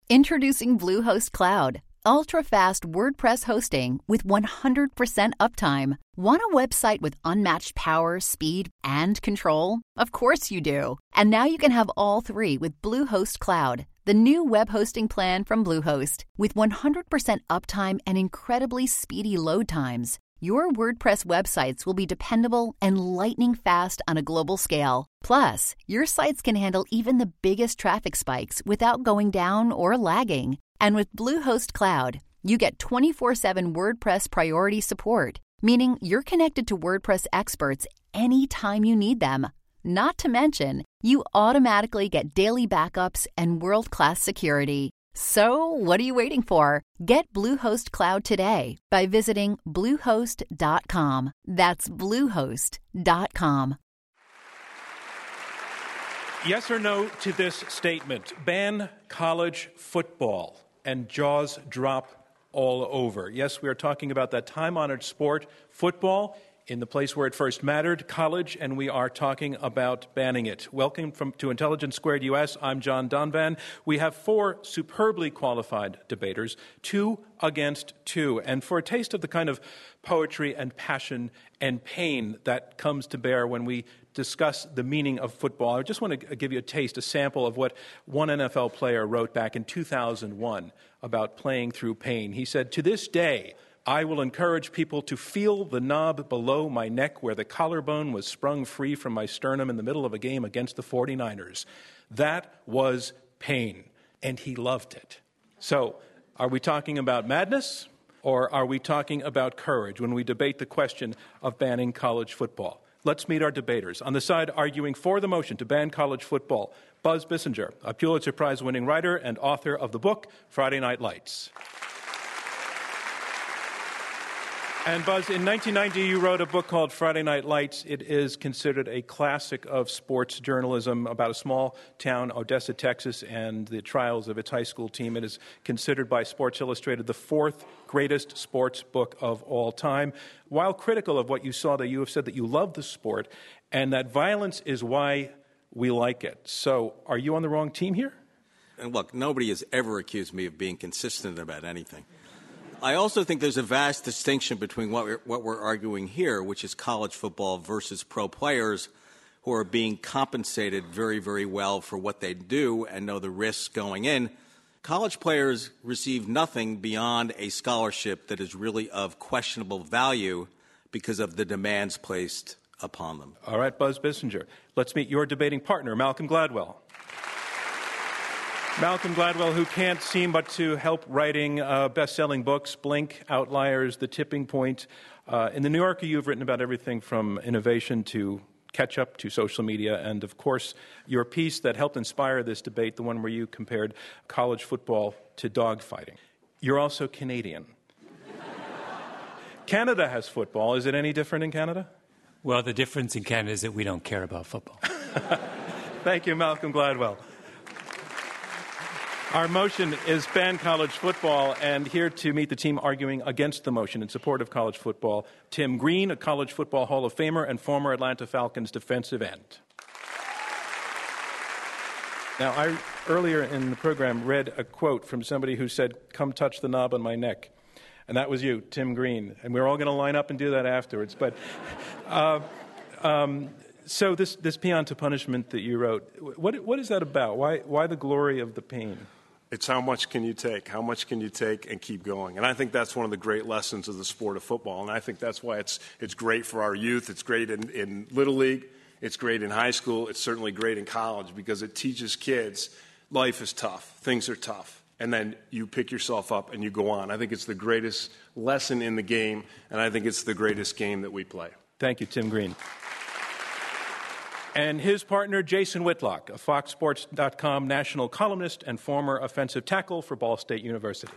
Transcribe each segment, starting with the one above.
Introducing Bluehost Cloud, ultra-fast WordPress hosting with 100% uptime. Want a website with unmatched power, speed, and control? Of course you do. And now you can have all three with Bluehost Cloud, the new web hosting plan from Bluehost. With 100% uptime and incredibly speedy load times, your WordPress websites will be dependable and lightning fast on a global scale. Plus, your sites can handle even the biggest traffic spikes without going down or lagging. And with Bluehost Cloud, you get 24/7 WordPress priority support, meaning you're connected to WordPress experts anytime you need them. Not to mention, you automatically get daily backups and world-class security. So, what are you waiting for? Get Bluehost Cloud today by visiting Bluehost.com. That's Bluehost.com. Yes or no to this statement? Ban college football and jaws drop all over. Yes, we are talking about that time-honored sport, football, in the place where it first mattered, college, and we are talking about banning it. Welcome to Intelligence Squared US. I'm John Donvan. We have four superbly qualified debaters, 2 against 2. And for a taste of the kind of poetry and passion and pain that comes to bear when we discuss the meaning of football, I just want to give you a sample of what one NFL player wrote back in 2001 about playing through pain. He said, "To this day, I will encourage people to feel the knob below my neck where the collarbone was sprung free from my sternum in the middle of a game against the 49ers. That was pain." And he loved it. So, are we talking about madness or are we talking about courage when we debate the question of banning college football? Let's meet our debaters. On the side arguing for the motion to ban college football, Buzz Bissinger, a Pulitzer Prize-winning writer and author of the book Friday Night Lights. And Buzz, in 1990, you wrote a book called Friday Night Lights. It is considered a classic of sports journalism about a small town, Odessa, Texas, and the trials of its high school team. It is considered by Sports Illustrated the 4th greatest sports book of all time. While critical of what you saw, that you have said that you love the sport and that violence is why we like it. So are you on the wrong team here? And look, nobody has ever accused me of being consistent about anything. I also think there's a vast distinction between what we're arguing here, which is college football versus pro players who are being compensated very, very well for what they do and know the risks going in. College players receive nothing beyond a scholarship that is really of questionable value because of the demands placed upon them. All right, Buzz Bissinger. Let's meet your debating partner, Malcolm Gladwell. Malcolm Gladwell, who can't seem but to help writing best-selling books, Blink, Outliers, The Tipping Point. In The New Yorker, you've written about everything from innovation to catch-up to social media, and, of course, your piece that helped inspire this debate, the one where you compared college football to dogfighting. You're also Canadian. Canada has football. Is it any different in Canada? Well, the difference in Canada is that we don't care about football. Thank you, Malcolm Gladwell. Our motion is ban college football, and here to meet the team arguing against the motion in support of college football, Tim Green, a college football Hall of Famer and former Atlanta Falcons defensive end. Now, I earlier in the program read a quote from somebody who said, "Come touch the knob on my neck." And that was you, Tim Green. And we're all going to line up and do that afterwards. But so this Paean to Punishment that you wrote, what is that about? Why the glory of the pain? It's how much can you take? How much can you take and keep going? And I think that's one of the great lessons of the sport of football. And I think that's why it's great for our youth. It's great in Little League. It's great in high school. It's certainly great in college because it teaches kids life is tough. Things are tough. And then you pick yourself up and you go on. I think it's the greatest lesson in the game, and I think it's the greatest game that we play. Thank you, Tim Green. And his partner, Jason Whitlock, a FoxSports.com national columnist and former offensive tackle for Ball State University.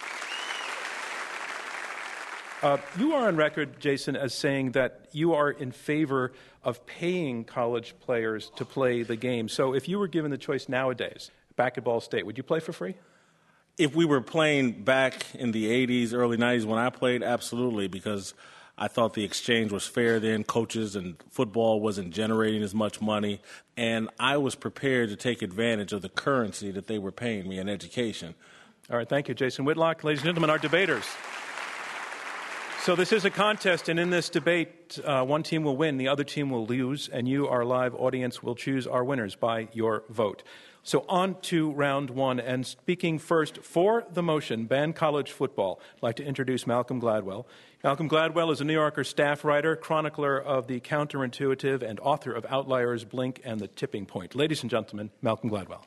You are on record, Jason, as saying that you are in favor of paying college players to play the game. So if you were given the choice nowadays, back at Ball State, would you play for free? If we were playing back in the 80s, early 90s when I played, absolutely, because I thought the exchange was fair then. Coaches and football wasn't generating as much money. And I was prepared to take advantage of the currency that they were paying me in education. All right, thank you, Jason Whitlock. Ladies and gentlemen, our debaters. So this is a contest, and in this debate, one team will win, the other team will lose, and you, our live audience, will choose our winners by your vote. So on to round one, and speaking first for the motion, ban college football, I'd like to introduce Malcolm Gladwell. Malcolm Gladwell is a New Yorker staff writer, chronicler of The Counterintuitive, and author of Outliers, Blink, and The Tipping Point. Ladies and gentlemen, Malcolm Gladwell.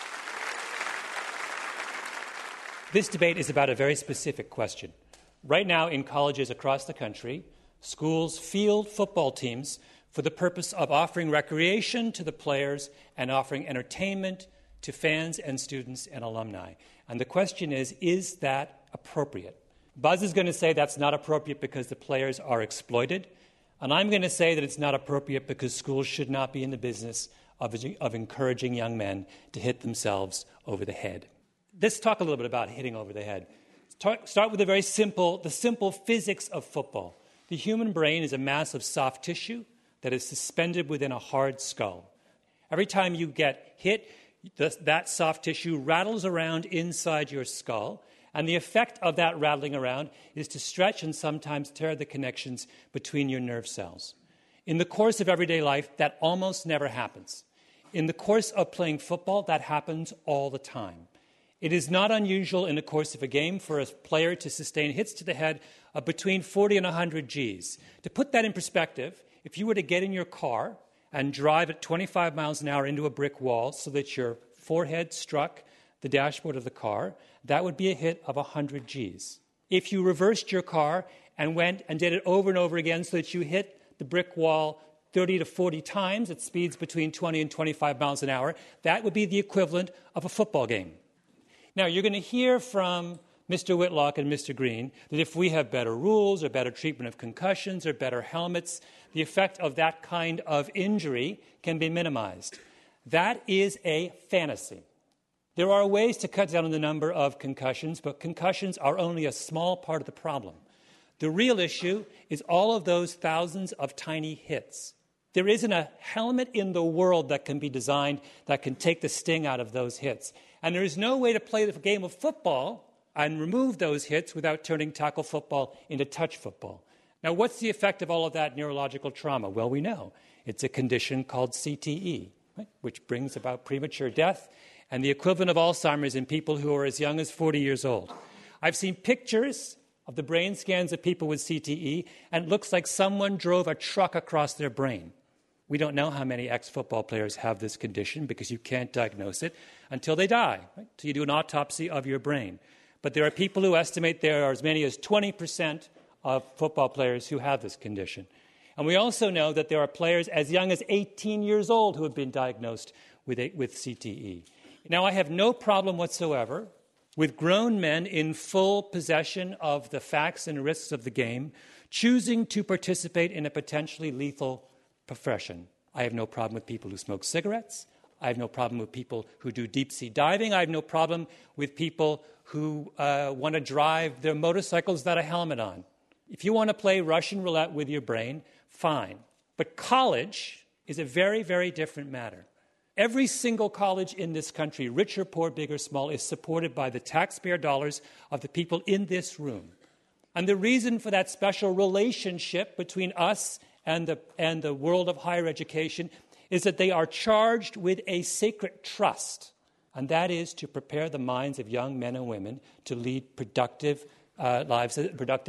This debate is about a very specific question. Right now, in colleges across the country, schools field football teams for the purpose of offering recreation to the players and offering entertainment to fans and students and alumni. And the question is that appropriate? Buzz is going to say that's not appropriate because the players are exploited. And I'm going to say that it's not appropriate because schools should not be in the business of encouraging young men to hit themselves over the head. Let's talk a little bit about hitting over the head. Start with the simple physics of football. The human brain is a mass of soft tissue that is suspended within a hard skull. Every time you get hit, that soft tissue rattles around inside your skull, and the effect of that rattling around is to stretch and sometimes tear the connections between your nerve cells. In the course of everyday life, that almost never happens. In the course of playing football, that happens all the time. It is not unusual in the course of a game for a player to sustain hits to the head of between 40 and 100 Gs. To put that in perspective, if you were to get in your car and drive at 25 miles an hour into a brick wall so that your forehead struck the dashboard of the car, that would be a hit of 100 Gs. If you reversed your car and went and did it over and over again so that you hit the brick wall 30 to 40 times at speeds between 20 and 25 miles an hour, that would be the equivalent of a football game. Now, you're going to hear from Mr. Whitlock and Mr. Green that if we have better rules or better treatment of concussions or better helmets, the effect of that kind of injury can be minimized. That is a fantasy. There are ways to cut down on the number of concussions, but concussions are only a small part of the problem. The real issue is all of those thousands of tiny hits. There isn't a helmet in the world that can be designed that can take the sting out of those hits. And there is no way to play the game of football and remove those hits without turning tackle football into touch football. Now, what's the effect of all of that neurological trauma? Well, we know. It's a condition called CTE, right, which brings about premature death and the equivalent of Alzheimer's in people who are as young as 40 years old. I've seen pictures of the brain scans of people with CTE, and it looks like someone drove a truck across their brain. We don't know how many ex-football players have this condition because you can't diagnose it until they die, right? So you do an autopsy of your brain. But there are people who estimate there are as many as 20% of football players who have this condition. And we also know that there are players as young as 18 years old who have been diagnosed with CTE. Now, I have no problem whatsoever with grown men in full possession of the facts and risks of the game choosing to participate in a potentially lethal profession. I have no problem with people who smoke cigarettes. I have no problem with people who do deep-sea diving. I have no problem with people who want to drive their motorcycles without a helmet on. If you want to play Russian roulette with your brain, fine. But college is a very, very different matter. Every single college in this country, rich or poor, big or small, is supported by the taxpayer dollars of the people in this room. And the reason for that special relationship between us and the world of higher education is that they are charged with a sacred trust, and that is to prepare the minds of young men and women to lead productive lives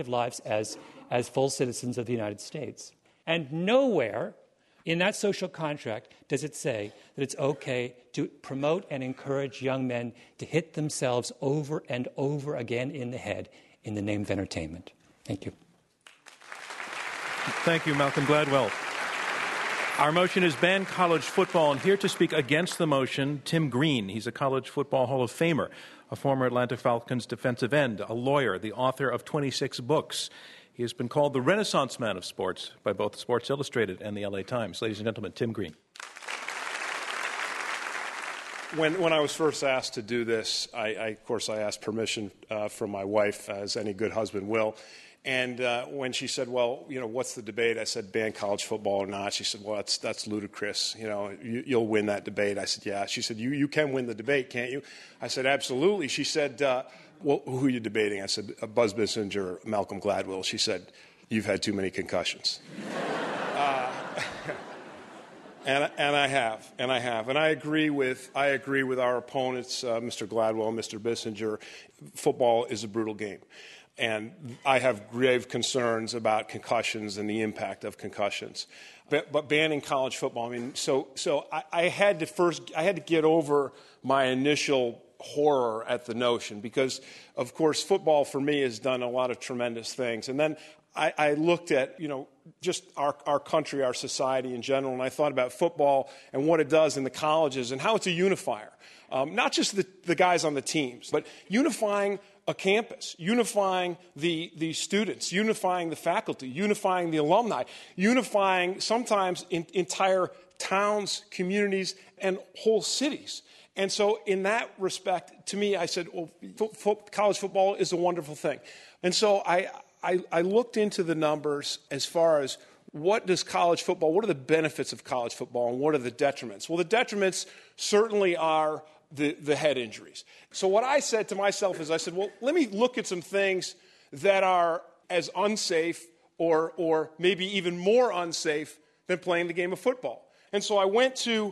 as full citizens of the United States. And nowhere in that social contract does it say that it's okay to promote and encourage young men to hit themselves over and over again in the head in the name of entertainment. Thank you. Thank you, Malcolm Gladwell. Our motion is ban college football, and here to speak against the motion, Tim Green. He's a college football Hall of Famer, a former Atlanta Falcons defensive end, a lawyer, the author of 26 books. He has been called the Renaissance man of sports by both Sports Illustrated and the LA Times. Ladies and gentlemen, Tim Green. When I was first asked to do this, I of course, I asked permission from my wife, as any good husband will. And when she said, well, what's the debate? I said, ban college football or not. She said, well, that's ludicrous. You'll win that debate. I said, yeah. She said, you can win the debate, can't you? I said, absolutely. She said, well, who are you debating? I said, Buzz Bissinger, Malcolm Gladwell. She said, you've had too many concussions. And I have. And I agree with our opponents, Mr. Gladwell and Mr. Bissinger. Football is a brutal game. And I have grave concerns about concussions and the impact of concussions. But banning college football, I had to get over my initial horror at the notion because, of course, football for me has done a lot of tremendous things. And then I looked at, just our country, our society in general, and I thought about football and what it does in the colleges and how it's a unifier. Not just the guys on the teams, but unifying a campus, unifying the students, unifying the faculty, unifying the alumni, unifying sometimes entire towns, communities, and whole cities. And so in that respect, to me, I said, well, college football is a wonderful thing. And so I looked into the numbers as far as what are the benefits of college football and what are the detriments? Well, the detriments certainly are the head injuries. So what I said to myself is I said, well, let me look at some things that are as unsafe or maybe even more unsafe than playing the game of football. And so I went to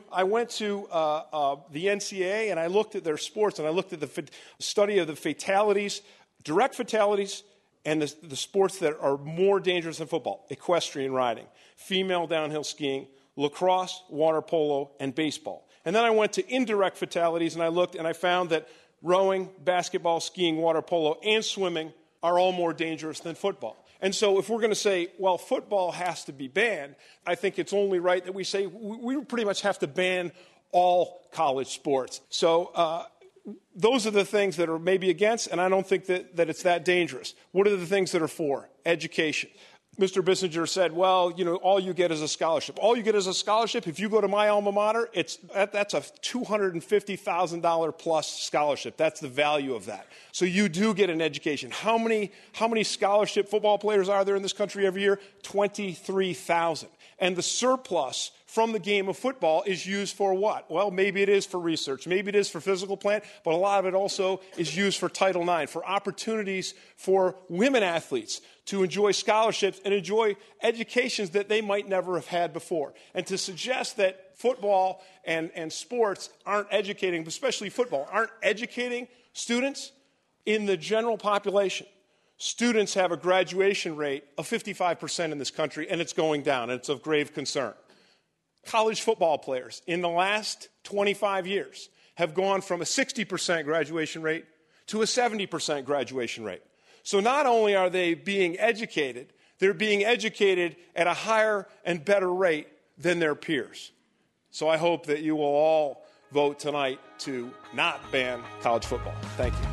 the NCAA and I looked at their sports and I looked at the study of the fatalities, direct fatalities, and the sports that are more dangerous than football: equestrian riding, female downhill skiing, lacrosse, water polo, and baseball. And then I went to indirect fatalities, and I looked, and I found that rowing, basketball, skiing, water polo, and swimming are all more dangerous than football. And so if we're going to say, well, football has to be banned, I think it's only right that we say we pretty much have to ban all college sports. So those are the things that are maybe against, and I don't think that it's that dangerous. What are the things that are for? Education. Mr. Bissinger said, well, all you get is a scholarship. All you get is a scholarship. If you go to my alma mater, that's a $250,000 plus scholarship. That's the value of that. So you do get an education. How many scholarship football players are there in this country every year? 23,000. And the surplus from the game of football is used for what? Well, maybe it is for research. Maybe it is for physical plant, but a lot of it also is used for Title IX, for opportunities for women athletes to enjoy scholarships and enjoy educations that they might never have had before. And to suggest that football and sports aren't educating, especially football, aren't educating students in the general population. Students have a graduation rate of 55% in this country, and it's going down, and it's of grave concern. College football players in the last 25 years have gone from a 60% graduation rate to a 70% graduation rate. So not only are they being educated, they're being educated at a higher and better rate than their peers. So I hope that you will all vote tonight to not ban college football. Thank you.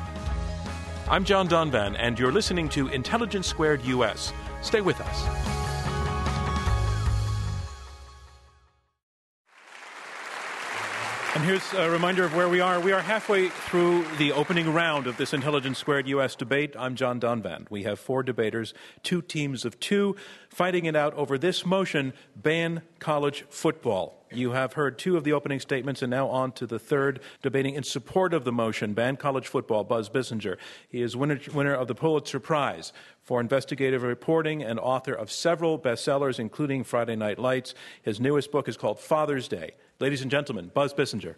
I'm John Donvan, and you're listening to Intelligence Squared US. Stay with us. And here's a reminder of where we are. We are halfway through the opening round of this Intelligence Squared U.S. debate. I'm John Donvan. We have 4 debaters, 2 teams of 2, fighting it out over this motion, ban college football. You have heard 2 of the opening statements, and now on to the third, debating in support of the motion, ban college football, Buzz Bissinger. He is winner of the Pulitzer Prize for investigative reporting and author of several bestsellers, including Friday Night Lights. His newest book is called Father's Day. Ladies and gentlemen, Buzz Bissinger.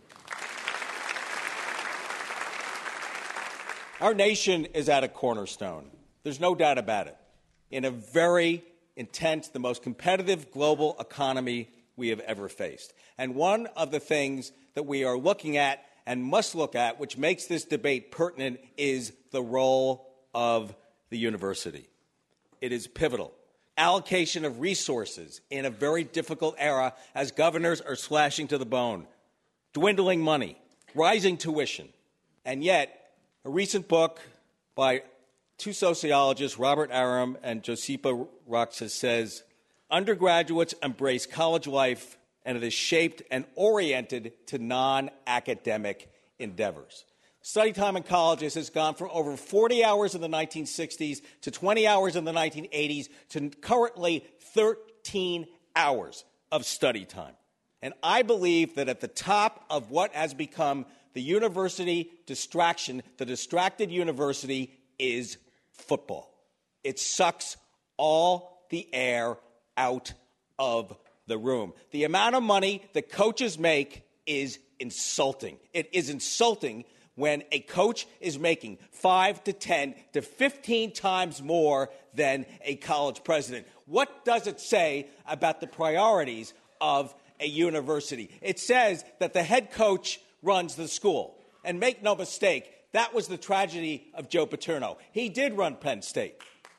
Our nation is at a cornerstone. There's no doubt about it. In a very intense, the most competitive global economy we have ever faced. And one of the things that we are looking at and must look at, which makes this debate pertinent, is the role of the university. It is pivotal. Allocation of resources in a very difficult era as governors are slashing to the bone, dwindling money, rising tuition. And yet, a recent book by 2 sociologists, Robert Arum and Josipa Roxas, says, undergraduates embrace college life, and it is shaped and oriented to non-academic endeavors. Study time in colleges has gone from over 40 hours in the 1960s to 20 hours in the 1980s to currently 13 hours of study time. And I believe that at the top of what has become the university distraction, the distracted university, is football. It sucks all the air out of the room. The amount of money that coaches make is insulting. It is insulting when a coach is making 5 to 10 to 15 times more than a college president. What does it say about the priorities of a university? It says that the head coach runs the school. And make no mistake, that was the tragedy of Joe Paterno. He did run Penn State.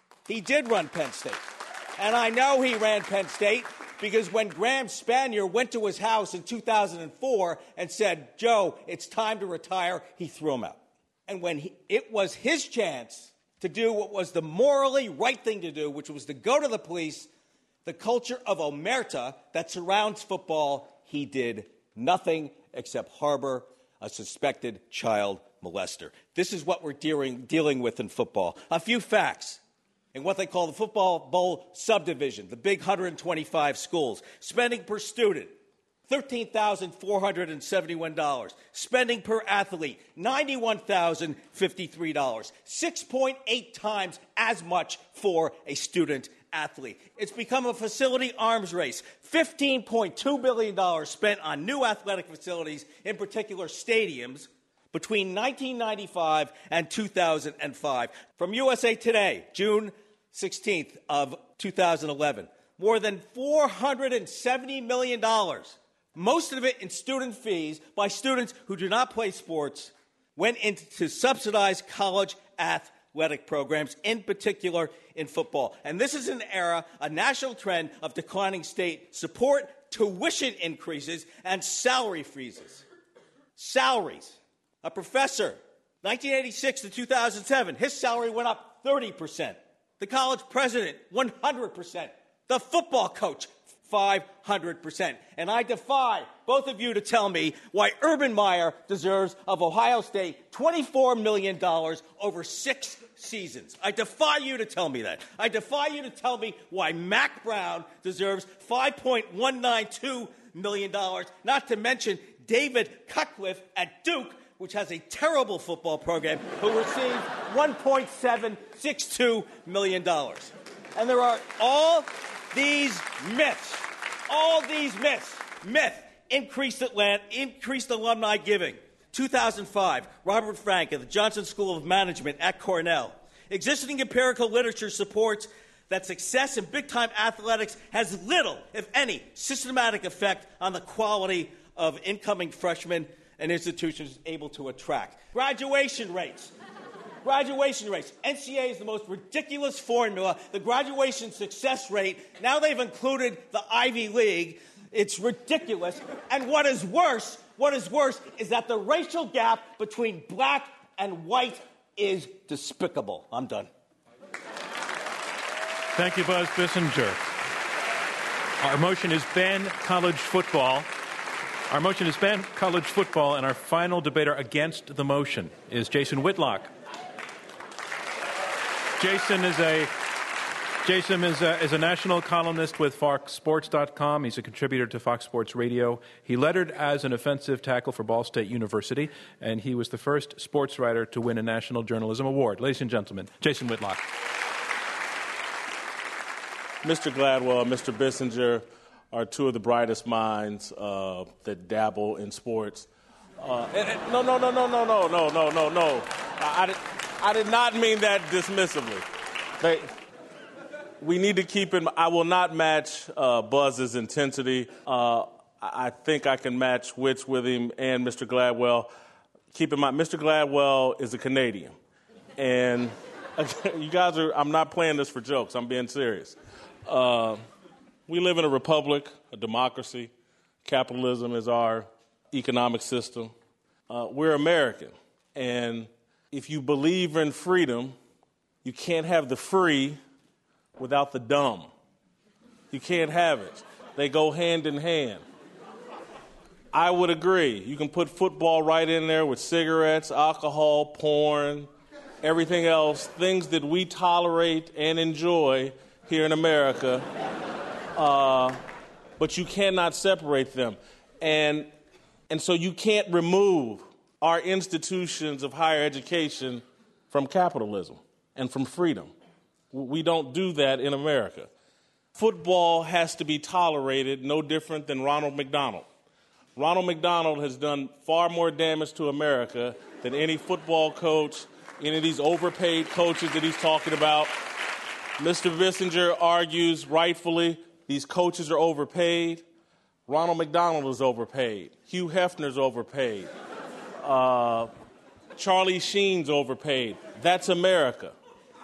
And I know he ran Penn State because when Graham Spanier went to his house in 2004 and said, Joe, it's time to retire, he threw him out. And when it was his chance to do what was the morally right thing to do, which was to go to the police, the culture of omerta that surrounds football, he did nothing except harbor a suspected child molester. This is what we're dealing with in football. A few facts. In what they call the Football Bowl subdivision, the big 125 schools, spending per student, $13,471. Spending per athlete, $91,053. 6.8 times as much for a student athlete. It's become a facility arms race. $15.2 billion spent on new athletic facilities, in particular stadiums, between 1995 and 2005. From USA Today, June 16th of 2011, more than $470 million, most of it in student fees by students who do not play sports, went into subsidized college athletic programs, in particular in football. And this is an era, a national trend of declining state support, tuition increases, and salary freezes. Salaries. A professor, 1986 to 2007, his salary went up 30%. The college president, 100%. The football coach, 500%. And I defy both of you to tell me why Urban Meyer deserves of Ohio State $24 million over 6 seasons. I defy you to tell me that. I defy you to tell me why Mack Brown deserves $5.192 million, not to mention David Cutcliffe at Duke, which has a terrible football program, who received $1.762 million. And there are all these myths, increased alumni giving. 2005, Robert Frank at the Johnson School of Management at Cornell. Existing empirical literature supports that success in big-time athletics has little, if any, systematic effect on the quality of incoming freshmen and institutions able to attract. Graduation rates. NCAA is the most ridiculous formula. The graduation success rate, now they've included the Ivy League. It's ridiculous. And what is worse is that the racial gap between black and white is despicable. I'm done. Thank you, Buzz Bissinger. Our motion is ban college football. And our final debater against the motion is Jason Whitlock. Jason is a national columnist with FoxSports.com. He's a contributor to Fox Sports Radio. He lettered as an offensive tackle for Ball State University, and he was the first sports writer to win a National Journalism Award. Ladies and gentlemen, Jason Whitlock. Mr. Gladwell and Mr. Bissinger are two of the brightest minds that dabble in sports. No. I did not mean that dismissively. We need to keep in mind, I will not match Buzz's intensity. I think I can match wits with him and Mr. Gladwell. Keep in mind, Mr. Gladwell is a Canadian. And you guys I'm not playing this for jokes. I'm being serious. We live in a republic, a democracy. Capitalism is our economic system. We're American. And if you believe in freedom, you can't have the free without the dumb. You can't have it. They go hand in hand. I would agree. You can put football right in there with cigarettes, alcohol, porn, everything else, things that we tolerate and enjoy here in America, but you cannot separate them. And so you can't remove our institutions of higher education from capitalism and from freedom. We don't do that in America. Football has to be tolerated, no different than Ronald McDonald. Ronald McDonald has done far more damage to America than any football coach, any of these overpaid coaches that he's talking about. Mr. Bissinger argues rightfully these coaches are overpaid. Ronald McDonald is overpaid. Hugh Hefner's overpaid. Charlie Sheen's overpaid. That's America.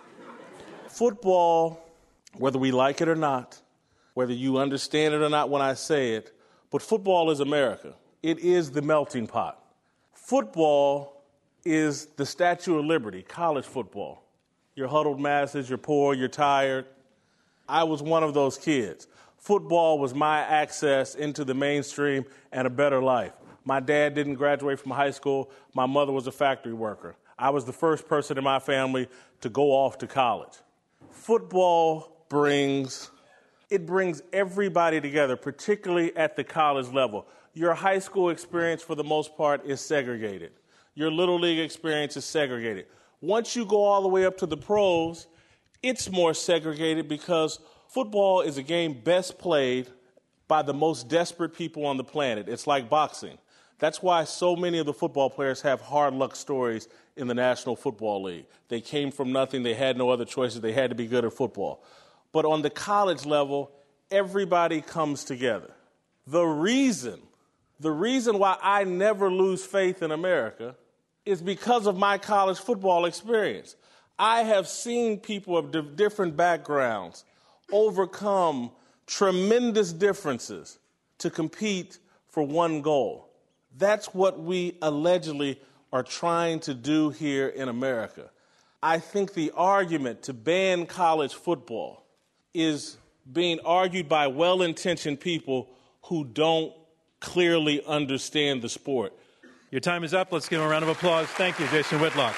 Football, whether we like it or not, whether you understand it or not when I say it, but football is America. It is the melting pot. Football is the Statue of Liberty, college football. You're huddled masses, you're poor, you're tired. I was one of those kids. Football was my access into the mainstream and a better life. My dad didn't graduate from high school. My mother was a factory worker. I was the first person in my family to go off to college. Football brings everybody together, particularly at the college level. Your high school experience, for the most part, is segregated. Your little league experience is segregated. Once you go all the way up to the pros, it's more segregated because football is a game best played by the most desperate people on the planet. It's like boxing. That's why so many of the football players have hard luck stories in the National Football League. They came from nothing. They had no other choices. They had to be good at football. But on the college level, everybody comes together. The reason why I never lose faith in America is because of my college football experience. I have seen people of different backgrounds overcome tremendous differences to compete for one goal. That's what we allegedly are trying to do here in America. I think the argument to ban college football is being argued by well-intentioned people who don't clearly understand the sport. Your time is up. Let's give him a round of applause. Thank you, Jason Whitlock.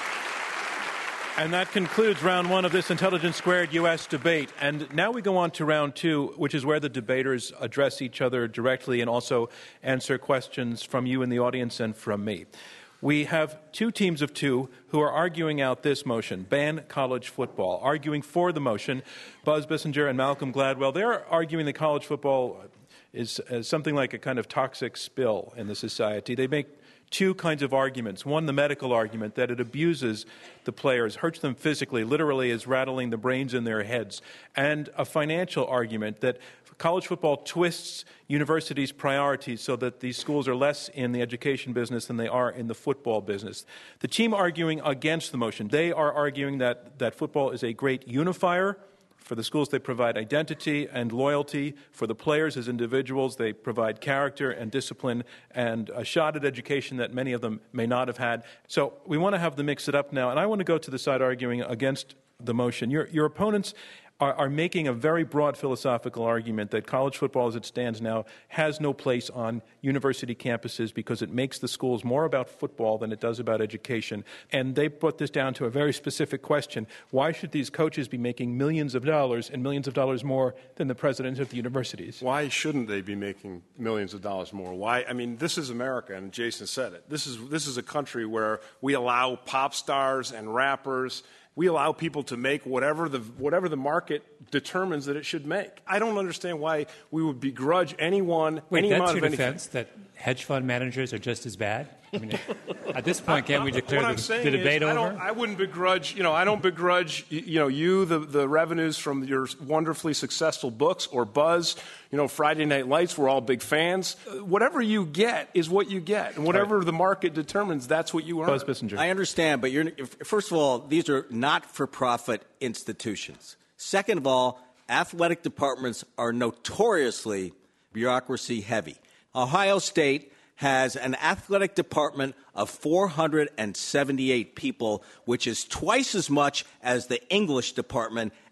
And that concludes round one of this Intelligence Squared U.S. debate. And now we go on to round two, which is where the debaters address each other directly and also answer questions from you in the audience and from me. We have two teams of two who are arguing out this motion, ban college football. Arguing for the motion, Buzz Bissinger and Malcolm Gladwell. They're arguing that college football is something like a kind of toxic spill in the society. They make two kinds of arguments. One, the medical argument that it abuses the players, hurts them physically, literally is rattling the brains in their heads. And a financial argument that college football twists universities' priorities so that these schools are less in the education business than they are in the football business. The team arguing against the motion, they are arguing that football is a great unifier. For the schools, they provide identity and loyalty. For the players as individuals, they provide character and discipline and a shot at education that many of them may not have had. So we want to have them mix it up now, and I want to go to the side arguing against the motion. Your opponents are making a very broad philosophical argument that college football as it stands now has no place on university campuses because it makes the schools more about football than it does about education. And they put this down to a very specific question. Why should these coaches be making millions of dollars and millions of dollars more than the presidents of the universities? Why shouldn't they be making millions of dollars more? Why? I mean, this is America, and Jason said it. This is a country where we allow pop stars and rappers. We allow people to make whatever the market determines that it should make. I don't understand why we would begrudge anyone any amount of anything. Wait, that's your defense, that hedge fund managers are just as bad? I mean, at this point, can't we declare the debate over? I wouldn't begrudge, I don't begrudge, you the revenues from your wonderfully successful books or Buzz, Friday Night Lights, we're all big fans. Whatever you get is what you get. And whatever the market determines, that's what you earn. Buzz Bissinger. I understand, but first of all, these are not-for-profit institutions. Second of all, athletic departments are notoriously bureaucracy heavy. Ohio State has an athletic department of 478 people, which is twice as much as the English department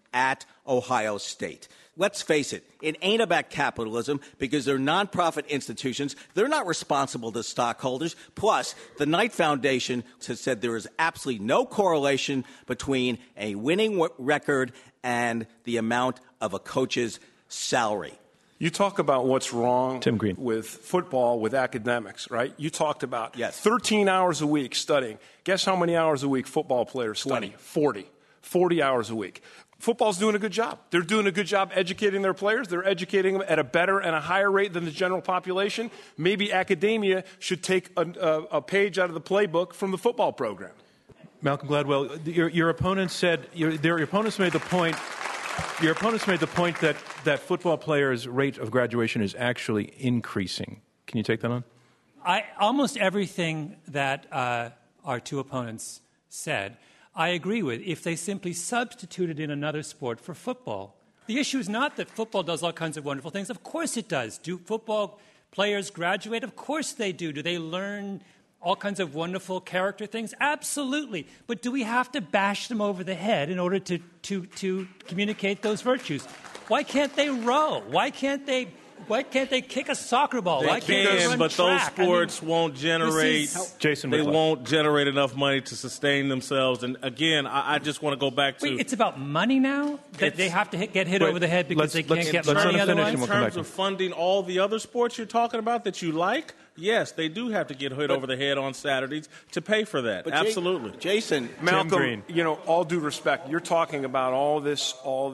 at Ohio State. Let's face it, it ain't about capitalism because they're nonprofit institutions. They're not responsible to stockholders. Plus, the Knight Foundation has said there is absolutely no correlation between a winning record and the amount of a coach's salary. You talk about what's wrong Tim Green. with football, with academics, right? You talked about Yes. 13 hours a week studying. Guess how many hours a week football players study? 20. 40 hours a week. Football's doing a good job. They're doing a good job educating their players. They're educating them at a better and a higher rate than the general population. Maybe academia should take a page out of the playbook from the football program. Malcolm Gladwell, your opponent said your opponents made the point. Your opponents made the point that football players' rate of graduation is actually increasing. Can you take that on? Almost everything that our two opponents said, I agree with, if they simply substituted in another sport for football. The issue is not that football does all kinds of wonderful things. Of course it does. Do football players graduate? Of course they do. Do they learn all kinds of wonderful character things? Absolutely. But do we have to bash them over the head in order to communicate those virtues? Why can't they row? Why can't they kick a soccer ball? Why can't they run but track? those sports won't generate. Jason they Whitlock. won't generate enough money to sustain themselves. And again, I just want to go back to. Wait, it's about money now? That they have to get hit over the head because they can't get let's money let him finish otherwise? and in we'll come terms back. of funding all the other sports you're talking about that you like, yes, they do have to get hit over the head on Saturdays to pay for that. But Absolutely. Jason, Malcolm, Green. All due respect, you're talking about all this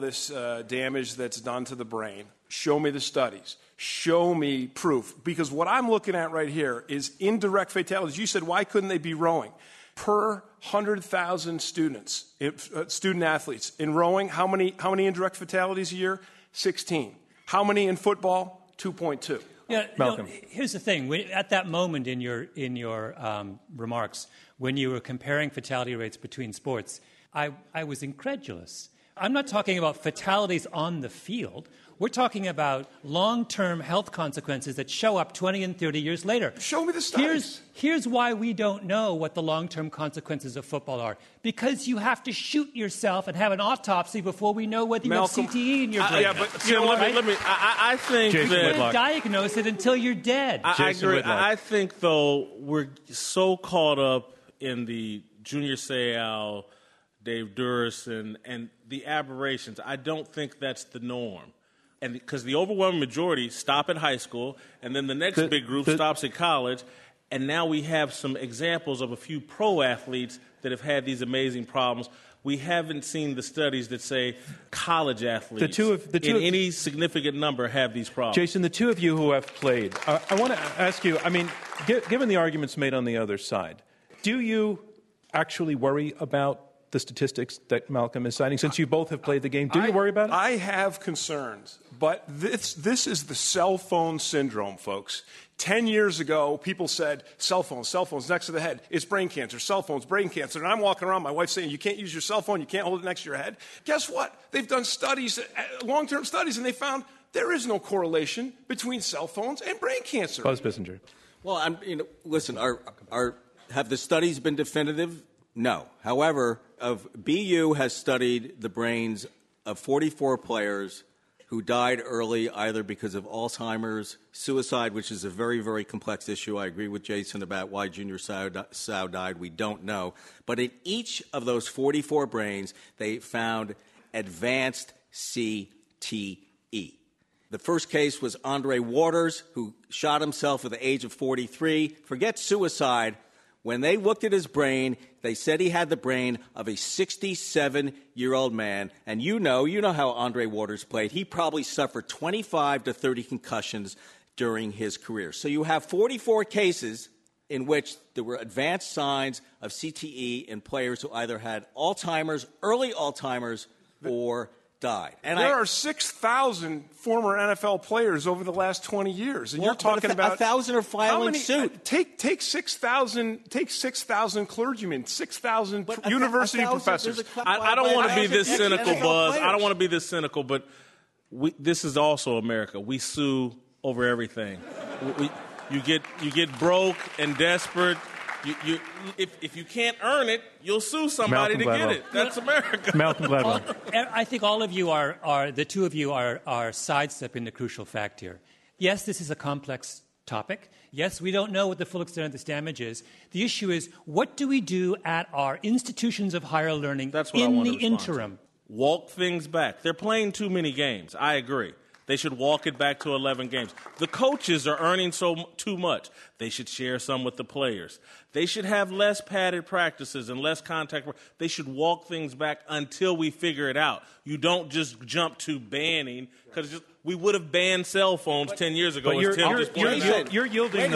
damage that's done to the brain. Show me the studies. Show me proof. Because what I'm looking at right here is indirect fatalities. You said, why couldn't they be rowing? Per 100,000 students, student athletes in rowing, how many indirect fatalities a year? 16. How many in football? 2.2. Yeah, Malcolm. Here's the thing. At that moment in your remarks, when you were comparing fatality rates between sports, I was incredulous. I'm not talking about fatalities on the field. We're talking about long-term health consequences that show up 20 and 30 years later. Show me the studies. Here's why we don't know what the long-term consequences of football are. Because you have to shoot yourself and have an autopsy before we know whether you Malcolm, have CTE in your brain. yeah, but You know, let me. I think Jason that. You Whitlock. can't diagnose it until you're dead. I Jason agree. Whitlock. I think, though, we're so caught up in the Junior Seau, Dave Duras, and the aberrations. I don't think that's the norm. And because the overwhelming majority stop at high school, and then the next big group stops at college, and now we have some examples of a few pro athletes that have had these amazing problems. We haven't seen the studies that say college athletes in any significant number have these problems. Jason, the two of you who have played, I want to ask you, given the arguments made on the other side, do you actually worry about the statistics that Malcolm is citing, since you both have played the game? Do you worry about it? I have concerns, but this is the cell phone syndrome, folks. 10 years ago, people said, cell phones next to the head. It's brain cancer, cell phones, brain cancer. And I'm walking around, my wife's saying, you can't use your cell phone, you can't hold it next to your head. Guess what? They've done studies, long-term studies, and they found there is no correlation between cell phones and brain cancer. Buzz Bissinger. Well, listen, have the studies been definitive? No. However, BU has studied the brains of 44 players who died early either because of Alzheimer's, suicide, which is a very, very complex issue. I agree with Jason about why Junior Seau died. We don't know. But in each of those 44 brains, they found advanced CTE. The first case was Andre Waters, who shot himself at the age of 43. Forget suicide. When they looked at his brain, they said he had the brain of a 67-year-old man. And you know how Andre Waters played. He probably suffered 25 to 30 concussions during his career. So you have 44 cases in which there were advanced signs of CTE in players who either had Alzheimer's, early Alzheimer's, or died. And there are 6,000 former NFL players over the last 20 years, and you're talking about 1,000 are filing suit. Take 6,000 clergymen, 6,000 university professors. I don't want to be this cynical, Buzz. I don't want to be this cynical, but this is also America. We sue over everything. You get broke and desperate. If you can't earn it, you'll sue somebody to get it. That's America. Malcolm Gladwell. I think all of you are the two of you are sidestepping the crucial fact here. Yes, this is a complex topic. Yes, we don't know what the full extent of this damage is. The issue is, what do we do at our institutions of higher learning in the interim? Walk things back. They're playing too many games. I agree. They should walk it back to 11 games. The coaches are earning too much. They should share some with the players. They should have less padded practices and less contact. They should walk things back until we figure it out. You don't just jump to banning, because we would have banned cell phones 10 years ago. You're yielding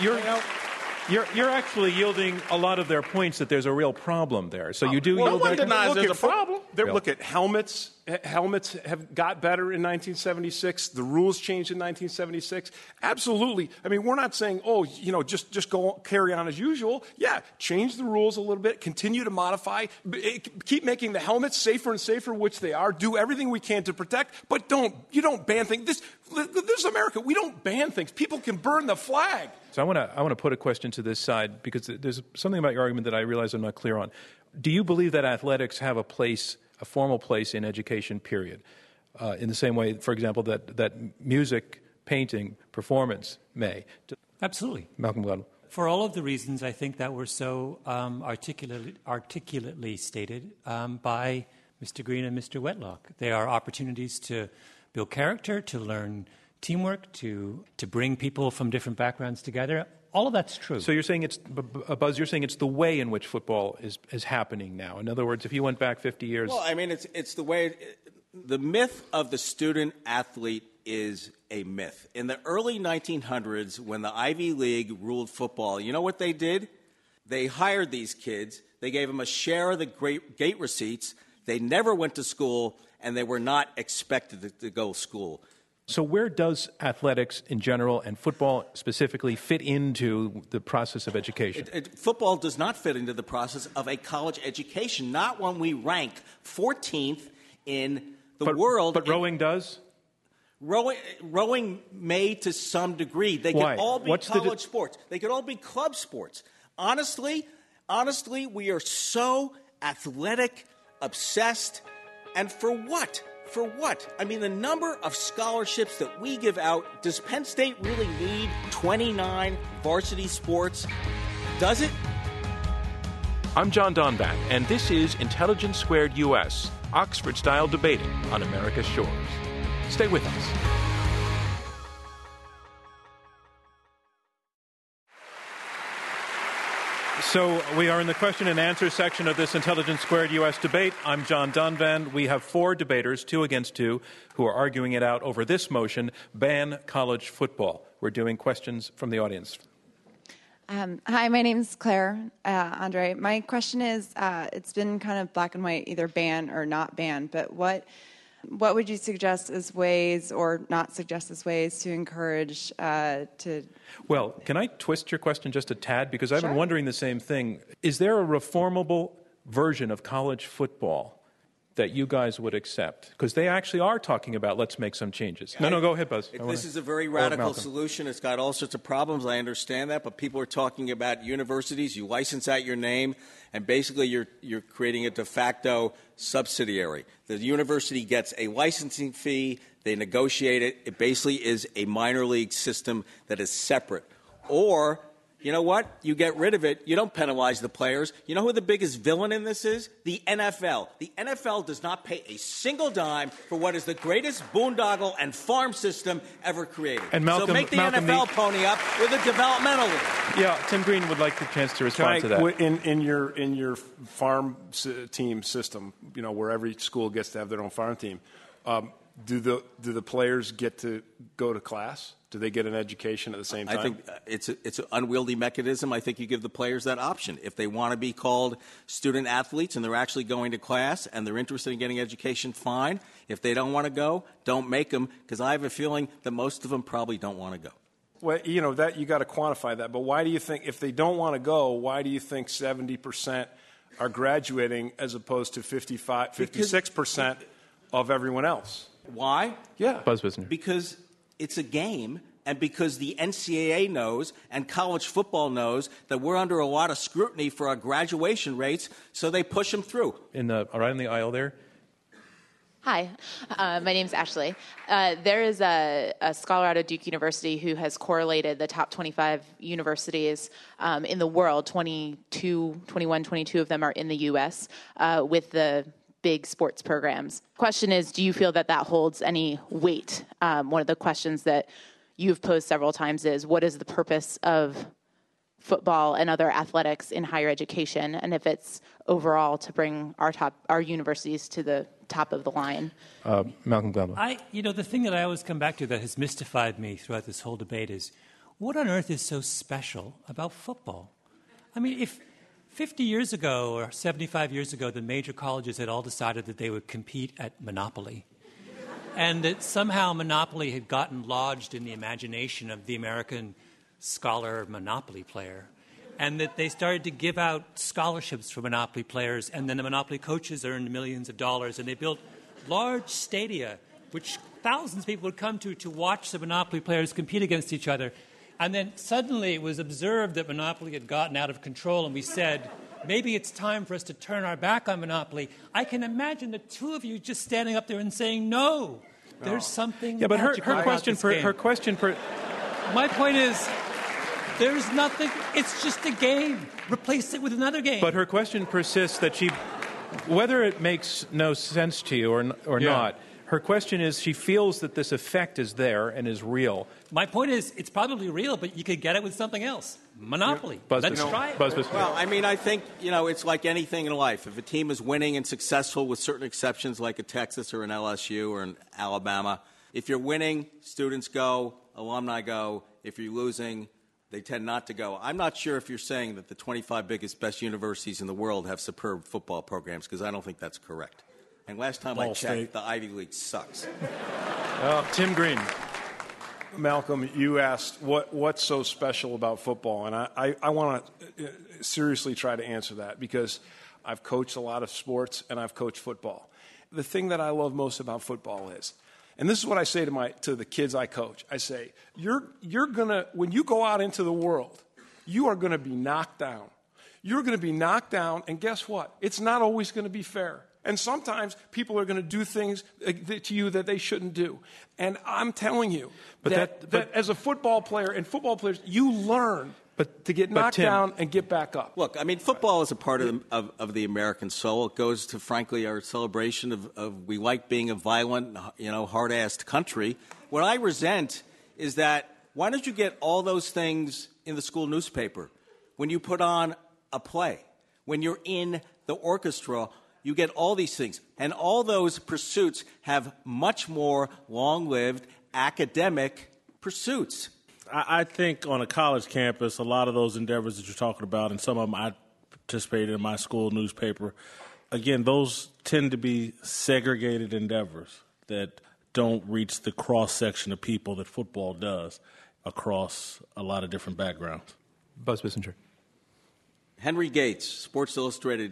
You're actually yielding a lot of their points that there's a real problem there. So you do yield no one denies there's a problem. Look at helmets. Helmets have got better in 1976. The rules changed in 1976. Absolutely. I mean, we're not saying, just go carry on as usual. Yeah, change the rules a little bit. Continue to modify. Keep making the helmets safer and safer, which they are. Do everything we can to protect. But you don't ban things. This is America. We don't ban things. People can burn the flag. So I want to put a question to this side, because there's something about your argument that I realize I'm not clear on. Do you believe that athletics have a formal place in education, period? In the same way, for example, that music, painting, performance may? Absolutely. Malcolm Gladwell. For all of the reasons I think that were so articulately stated by Mr. Green and Mr. Whitlock. They are opportunities to build character, to learn teamwork, to bring people from different backgrounds together. All of that's true. So you're saying Buzz, you're saying it's the way in which football is happening now. In other words, if you went back 50 years... Well, I mean, it's the way... The myth of the student athlete is a myth. In the early 1900s, when the Ivy League ruled football, you know what they did? They hired these kids. They gave them a share of the gate receipts. They never went to school, and they were not expected to go to school. So where does athletics in general and football specifically fit into the process of education? Football does not fit into the process of a college education, not when we rank 14th in the world. But rowing does? Rowing may to some degree. They Why? could all be college sports. They could all be club sports. Honestly, we are so athletic, obsessed, and for what? For what? I mean, the number of scholarships that we give out, does Penn State really need 29 varsity sports? Does it? I'm John Donvan, and this is Intelligence Squared U.S., Oxford-style debating on America's shores. Stay with us. So we are in the question and answer section of this Intelligence Squared U.S. debate. I'm John Donvan. We have 4 debaters, 2 against 2, who are arguing it out over this motion, ban college football. We're doing questions from the audience. Hi, my name's Claire Andre. My question is, it's been kind of black and white, either ban or not ban, but what would you suggest as ways, or not suggest as ways, to encourage Well, can I twist your question just a tad? Because I've been wondering the same thing. Is there a reformable version of college football that you guys would accept? Because they actually are talking about, let's make some changes. No, go ahead, Buzz. This is a very radical solution. It's got all sorts of problems. I understand that. But people are talking about universities. You license out your name, and basically you're creating a de facto subsidiary. The university gets a licensing fee. They negotiate it. It basically is a minor league system that is separate. Or, you know what? You get rid of it. You don't penalize the players. You know who the biggest villain in this is? The NFL. The NFL does not pay a single dime for what is the greatest boondoggle and farm system ever created. And Malcolm, so make the NFL pony up with a developmental league. Yeah, Tim Green would like the chance to respond to that. In your farm team system, where every school gets to have their own farm team, do the players get to go to class? Do they get an education at the same time? I think it's an unwieldy mechanism. I think you give the players that option. If they want to be called student athletes and they're actually going to class and they're interested in getting education, fine. If they don't want to go, don't make them, because I have a feeling that most of them probably don't want to go. Well, that you got to quantify that. But why do you think, if they don't want to go, why do you think 70% are graduating as opposed to 56% of everyone else? Why? Yeah. Buzz Wisner. Because it's a game, and because the NCAA knows and college football knows that we're under a lot of scrutiny for our graduation rates, so they push them through. Right in the aisle there. Hi, my name is Ashley. There is a scholar out of Duke University who has correlated the top 25 universities in the world, 22 of them are in the U.S., with the big sports programs. Question is, do you feel that holds any weight? One of the questions that you've posed several times is, what is the purpose of football and other athletics in higher education, and if it's overall to bring our universities to the top of the line? Malcolm Gladwell. The thing that I always come back to that has mystified me throughout this whole debate is, what on earth is so special about football? I mean, if 50 years ago or 75 years ago, the major colleges had all decided that they would compete at Monopoly, and that somehow Monopoly had gotten lodged in the imagination of the American scholar Monopoly player, and that they started to give out scholarships for Monopoly players, and then the Monopoly coaches earned millions of dollars, and they built large stadia, which thousands of people would come to watch the Monopoly players compete against each other. And then suddenly it was observed that Monopoly had gotten out of control, and we said, maybe it's time for us to turn our back on Monopoly. I can imagine the two of you just standing up there and saying, no, there's something but her question for my point is, there's nothing. It's just a game. Replace it with another game. But her question persists that whether it makes no sense to you or not, her question is she feels that this effect is there and is real. My point is it's probably real, but you could get it with something else. Monopoly. Let's try it. Well, I think, it's like anything in life. If a team is winning and successful, with certain exceptions like a Texas or an LSU or an Alabama, if you're winning, students go, alumni go. If you're losing, they tend not to go. I'm not sure if you're saying that the 25 best universities in the world have superb football programs, because I don't think that's correct. And last time I checked, the Ivy League sucks. Tim Green. Malcolm, you asked what's so special about football, and I want to seriously try to answer that, because I've coached a lot of sports and I've coached football. The thing that I love most about football is, and this is what I say to the kids I coach, I say, you're gonna, when you go out into the world, you are going to be knocked down. You're going to be knocked down, and guess what? It's not always going to be fair. And sometimes people are going to do things to you that they shouldn't do. And I'm telling you that as a football player and football players, you learn to get knocked down and get back up. Look, football is a part of the American soul. It goes to, frankly, our celebration of we like being a violent, hard-assed country. What I resent is that why don't you get all those things in the school newspaper? When you put on a play, when you're in the orchestra, you get all these things. And all those pursuits have much more long-lived academic pursuits. I think on a college campus, a lot of those endeavors that you're talking about, and some of them I participated in my school newspaper, again, those tend to be segregated endeavors that don't reach the cross-section of people that football does across a lot of different backgrounds. Buzz Bissinger. Henry Gates, Sports Illustrated,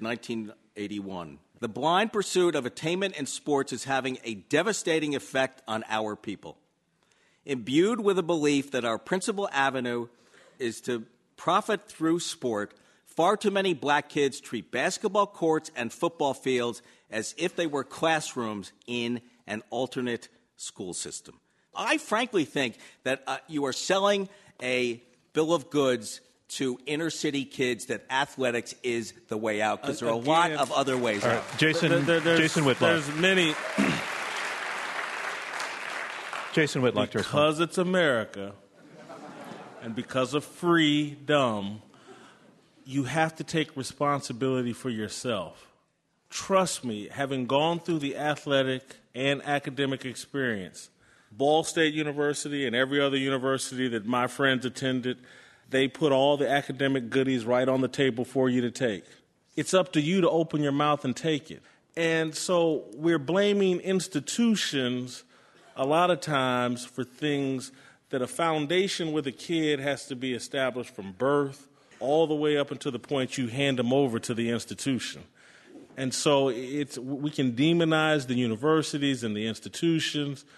1981. The blind pursuit of attainment in sports is having a devastating effect on our people. Imbued with a belief that our principal avenue is to profit through sport, far too many black kids treat basketball courts and football fields as if they were classrooms in an alternate school system. I frankly think that you are selling a bill of goods to inner city kids that athletics is the way out, because there are a lot of other ways out. Jason Whitlock. There's many. Jason Whitlock. Because it's America and because of freedom, you have to take responsibility for yourself. Trust me, having gone through the athletic and academic experience, Ball State University and every other university that my friends attended, they put all the academic goodies right on the table for you to take. It's up to you to open your mouth and take it. And so we're blaming institutions a lot of times for things that a foundation with a kid has to be established from birth all the way up until the point you hand them over to the institution. And so we can demonize the universities and the institutions,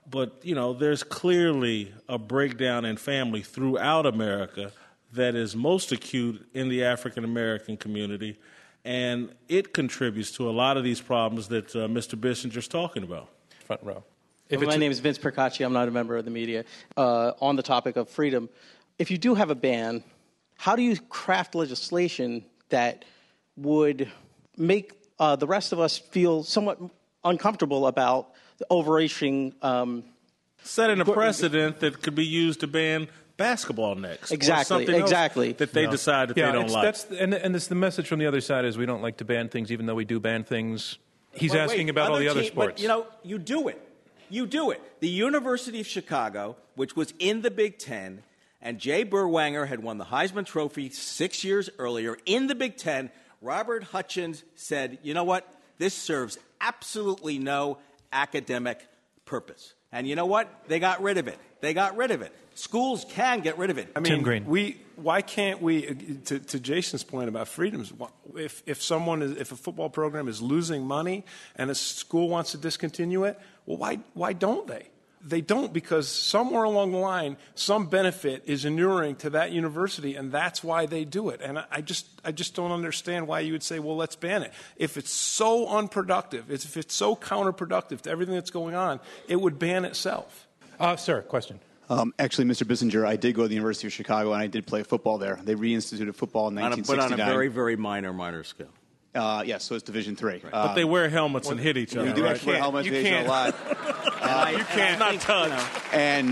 But, there's clearly a breakdown in family throughout America that is most acute in the African American community, and it contributes to a lot of these problems that Mr. Bissinger's talking about. Front row. My name is Vince Percacci. I'm not a member of the media. On the topic of freedom, if you do have a ban, how do you craft legislation that would make the rest of us feel somewhat uncomfortable about the overreaching... setting a precedent that could be used to ban basketball next. Exactly. Or something else that they decide that they don't like. And it's the message from the other side is we don't like to ban things, even though we do ban things. He's asking about all the other sports. But, you do it. You do it. The University of Chicago, which was in the Big Ten, and Jay Berwanger had won the Heisman Trophy 6 years earlier in the Big Ten, Robert Hutchins said, you know what? This serves absolutely no academic purpose. And you know what? They got rid of it. Schools can get rid of it. I mean, Tim Green. Why can't we, to Jason's point about freedoms, if a football program is losing money and a school wants to discontinue it, well, why don't they? They don't, because somewhere along the line, some benefit is inuring to that university, and that's why they do it. And I just don't understand why you would say, well, let's ban it. If it's so unproductive, if it's so counterproductive to everything that's going on, it would ban itself. Sir, question. Actually, Mr. Bissinger, I did go to the University of Chicago, and I did play football there. They reinstituted football in 1969. But on a very, very minor scale. Yes, so it's Division III. Right. But they wear helmets and hit each other. We do actually wear helmets and hit each other a lot. You can't not touch. And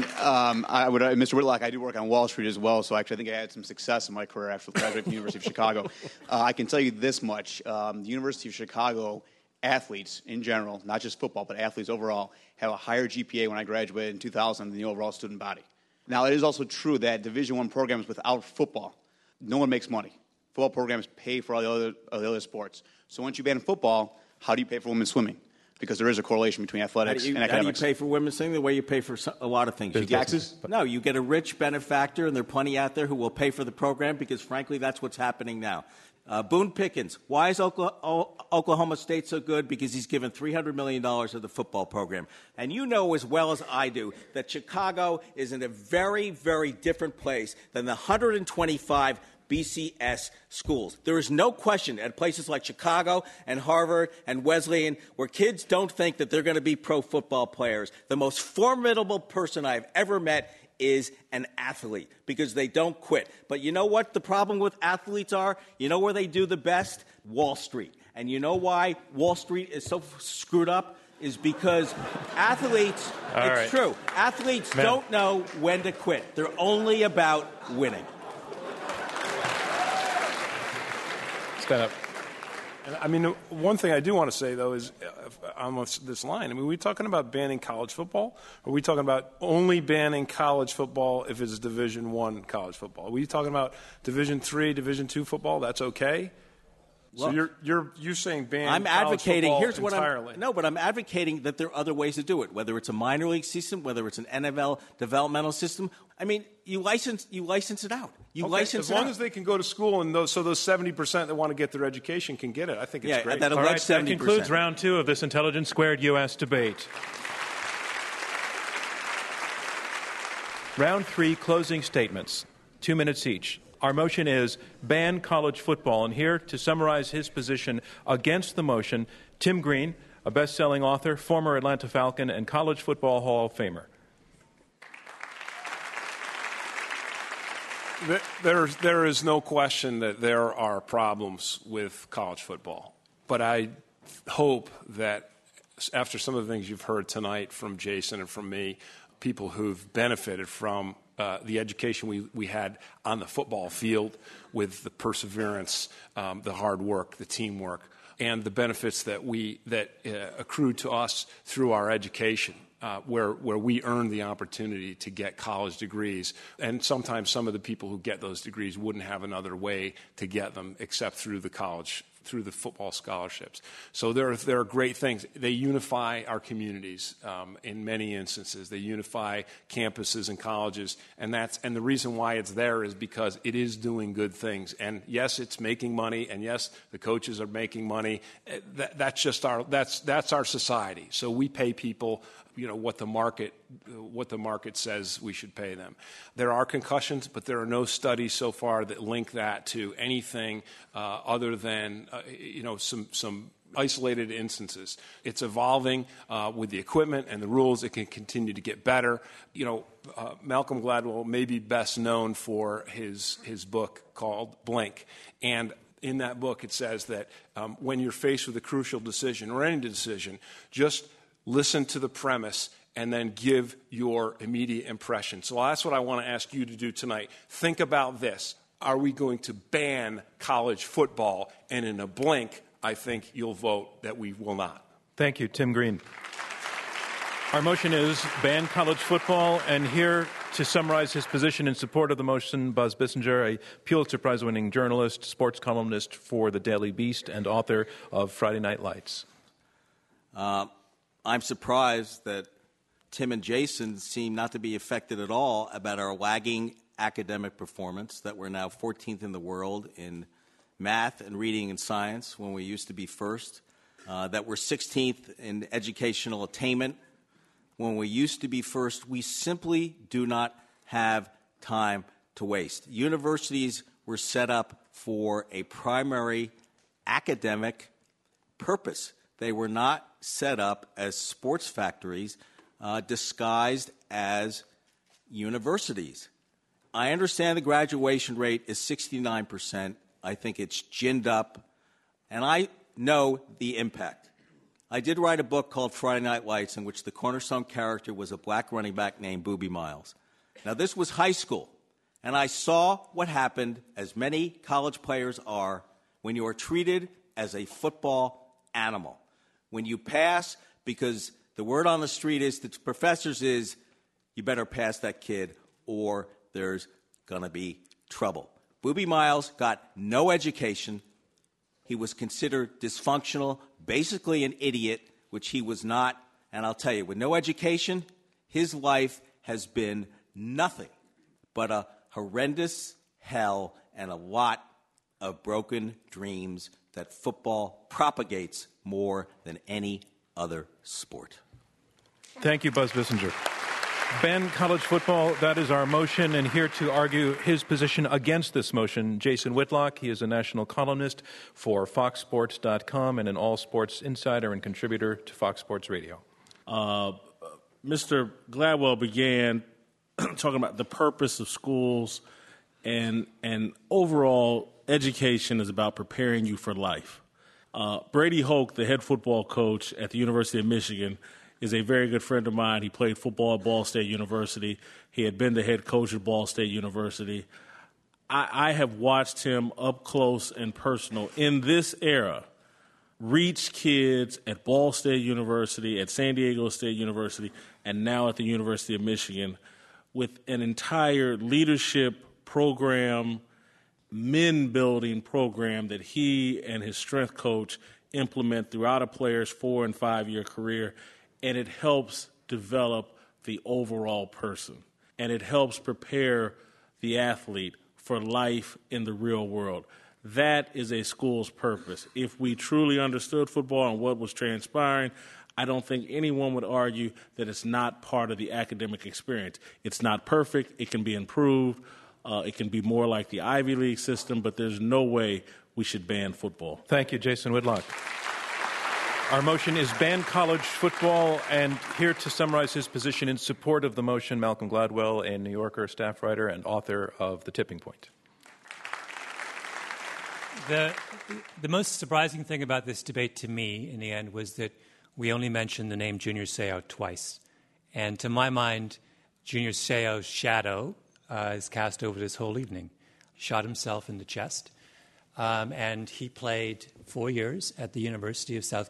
Mr. Whitlock, I do work on Wall Street as well, so actually I think I had some success in my career after graduating from the University of Chicago. I can tell you this much. The University of Chicago athletes in general, not just football, but athletes overall, have a higher GPA when I graduated in 2000 than the overall student body. Now, it is also true that Division I programs without football, no one makes money. Football programs pay for all the other sports. So once you ban football, how do you pay for women's swimming? Because there is a correlation between athletics and academics. How do you pay for women's swimming? The way you pay for a lot of things. You get taxes? No, you get a rich benefactor, and there are plenty out there who will pay for the program because, frankly, that's what's happening now. Boone Pickens. Why is Oklahoma State so good? Because he's given $300 million to the football program. And you know as well as I do that Chicago is in a very, very different place than the 125 BCS schools. There is no question at places like Chicago and Harvard and Wesleyan where kids don't think that they're going to be pro football players. The most formidable person I've ever met is an athlete because they don't quit. But you know what the problem with athletes are? You know where they do the best? Wall Street. And you know why Wall Street is so screwed up? Is because athletes, true, athletes don't know when to quit. They're only about winning. Stand up. I mean, one thing I do want to say, though, is on this line, I mean, are we talking about banning college football? Or are we talking about only banning college football if it's Division I college football? Are we talking about Division III, Division II football? That's okay? So you're saying ban I'm college advocating. football Here's what entirely. I'm advocating that there are other ways to do it. Whether it's a minor league system, whether it's an NFL developmental system. I mean, you license it out. As long as they can go to school and those 70% that want to get their education can get it, I think it's great. All right, that concludes round 2 of this Intelligence Squared U.S. debate. Round 3, closing statements, 2 minutes each. Our motion is ban college football. And here to summarize his position against the motion, Tim Green, a best-selling author, former Atlanta Falcon, and College Football Hall of Famer. There is no question that there are problems with college football. But I hope that after some of the things you've heard tonight from Jason and from me, people who've benefited from the education we had on the football field with the perseverance, the hard work, the teamwork, and the benefits that accrued to us through our education, where we earned the opportunity to get college degrees. And sometimes some of the people who get those degrees wouldn't have another way to get them except through the football scholarships. So there are great things. They unify our communities in many instances. They unify campuses and colleges, and the reason why it's there is because it is doing good things. And yes, it's making money, and yes, the coaches are making money. That's our society. So we pay people what the market says we should pay them. There are concussions, but there are no studies so far that link that to anything other than some isolated instances. It's evolving with the equipment and the rules. It can continue to get better. Malcolm Gladwell may be best known for his book called Blink. And in that book, it says that when you're faced with a crucial decision or any decision, just listen to the premise and then give your immediate impression. So that's what I want to ask you to do tonight. Think about this. Are we going to ban college football? And in a blink, I think you'll vote that we will not. Thank you, Tim Green. Our motion is ban college football, and here to summarize his position in support of the motion, Buzz Bissinger, a Pulitzer Prize-winning journalist, sports columnist for the Daily Beast, and author of Friday Night Lights. I'm surprised that Tim and Jason seem not to be affected at all about our lagging academic performance, that we're now 14th in the world in math and reading and science when we used to be first, that we're 16th in educational attainment when we used to be first. We simply do not have time to waste. Universities were set up for a primary academic purpose. They were not set up as sports factories disguised as universities. I understand the graduation rate is 69%. I think it's ginned up, and I know the impact. I did write a book called Friday Night Lights in which the cornerstone character was a black running back named Boobie Miles. Now, this was high school, and I saw what happened, as many college players are, when you are treated as a football animal. When you pass, because the word on the street is to professors is, you better pass that kid or there's going to be trouble. Boobie Miles got no education. He was considered dysfunctional, basically an idiot, which he was not. And I'll tell you, with no education, his life has been nothing but a horrendous hell and a lot of broken dreams that football propagates more than any other sport. Thank you, Buzz Bissinger. Ban college football, that is our motion, and here to argue his position against this motion, Jason Whitlock. He is a national columnist for FoxSports.com and an all-sports insider and contributor to Fox Sports Radio. Mr. Gladwell began talking about the purpose of schools, and overall education is about preparing you for life. Brady Hoke, the head football coach at the University of Michigan, is a very good friend of mine. He played football at Ball State University. He had been the head coach at Ball State University. I have watched him up close and personal in this era reach kids at Ball State University, at San Diego State University, and now at the University of Michigan with an entire leadership program, men-building program that he and his strength coach implement throughout a player's 4- and 5-year career. And it helps develop the overall person. And it helps prepare the athlete for life in the real world. That is a school's purpose. If we truly understood football and what was transpiring, I don't think anyone would argue that it's not part of the academic experience. It's not perfect. It can be improved. It can be more like the Ivy League system, but there's no way we should ban football. Thank you, Jason Whitlock. Our motion is ban college football, and here to summarize his position in support of the motion, Malcolm Gladwell, a New Yorker staff writer and author of The Tipping Point. The most surprising thing about this debate to me, in the end, was that we only mentioned the name Junior Seau twice. And to my mind, Junior Seau's shadow is cast over this whole evening. He shot himself in the chest. And he played 4 years at the University of Southern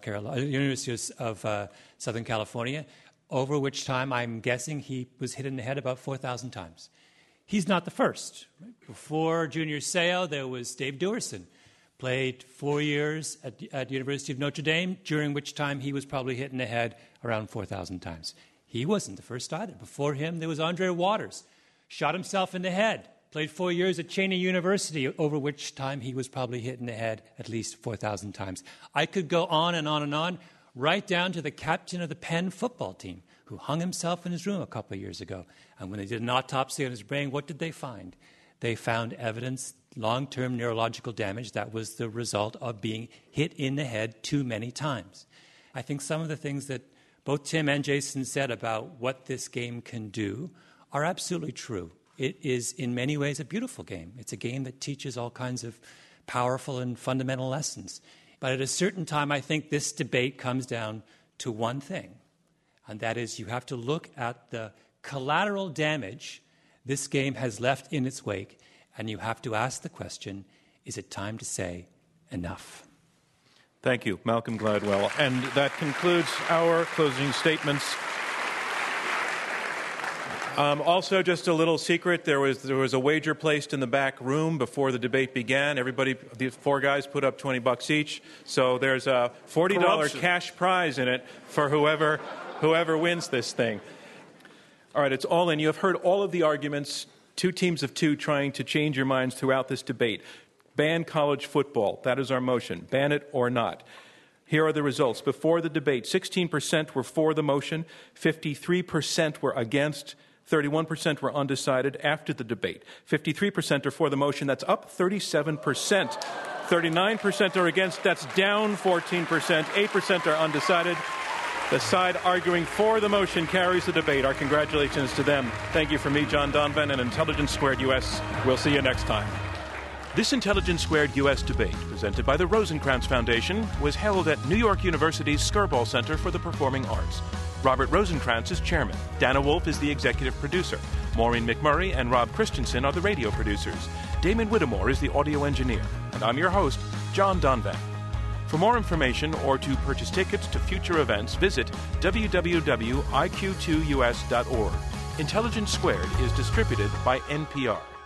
California, over which time I'm guessing he was hit in the head about 4,000 times. He's not the first. Right? Before Junior Seau, there was Dave Duerson, played 4 years at the University of Notre Dame, during which time he was probably hit in the head around 4,000 times. He wasn't the first either. Before him, there was Andre Waters, shot himself in the head. Played 4 years at Cheyney University, over which time he was probably hit in the head at least 4,000 times. I could go on and on and on, right down to the captain of the Penn football team, who hung himself in his room a couple of years ago. And when they did an autopsy on his brain, what did they find? They found evidence, long-term neurological damage that was the result of being hit in the head too many times. I think some of the things that both Tim and Jason said about what this game can do are absolutely true. It is, in many ways, a beautiful game. It's a game that teaches all kinds of powerful and fundamental lessons. But at a certain time, I think this debate comes down to one thing, and that is you have to look at the collateral damage this game has left in its wake, and you have to ask the question, is it time to say enough? Thank you, Malcolm Gladwell. And that concludes our closing statements. Also, just a little secret, there was a wager placed in the back room before the debate began. Everybody, the four guys put up $20 each. So there's a $40 cash prize in it for whoever wins this thing. All right, it's all in. You have heard all of the arguments, two teams of two trying to change your minds throughout this debate. Ban college football. That is our motion. Ban it or not. Here are the results. Before the debate, 16% were for the motion, 53% were against, 31% were undecided. After the debate, 53% are for the motion. That's up 37%. 39% are against. That's down 14%. 8% are undecided. The side arguing for the motion carries the debate. Our congratulations to them. Thank you from me, John Donvan, and Intelligence Squared US. We'll see you next time. This Intelligence Squared US debate, presented by the Rosencrantz Foundation, was held at New York University's Skirball Center for the Performing Arts. Robert Rosencrantz is chairman. Dana Wolf is the executive producer. Maureen McMurray and Rob Christensen are the radio producers. Damon Whittemore is the audio engineer. And I'm your host, John Donvan. For more information or to purchase tickets to future events, visit www.iq2us.org. Intelligence Squared is distributed by NPR.